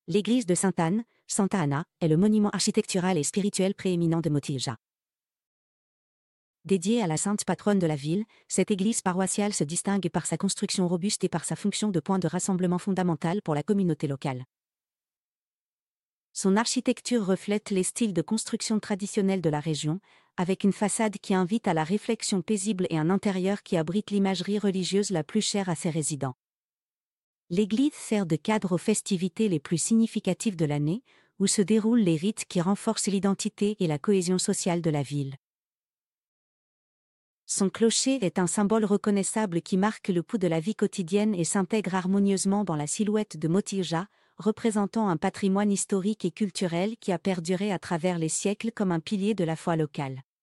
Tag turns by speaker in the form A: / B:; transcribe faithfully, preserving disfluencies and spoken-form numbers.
A: L'église de Sainte-Anne, Santa Ana, est le monument architectural et spirituel prééminent de Motija. Dédiée à la sainte patronne de la ville, cette église paroissiale se distingue par sa construction robuste et par sa fonction de point de rassemblement fondamental pour la communauté locale. Son architecture reflète les styles de construction traditionnels de la région, avec une façade qui invite à la réflexion paisible et un intérieur qui abrite l'imagerie religieuse la plus chère à ses résidents. L'église sert de cadre aux festivités les plus significatives de l'année, où se déroulent les rites qui renforcent l'identité et la cohésion sociale de la ville. Son clocher est un symbole reconnaissable qui marque le pouls de la vie quotidienne et s'intègre harmonieusement dans la silhouette de Motija, représentant un patrimoine historique et culturel qui a perduré à travers les siècles comme un pilier de la foi locale.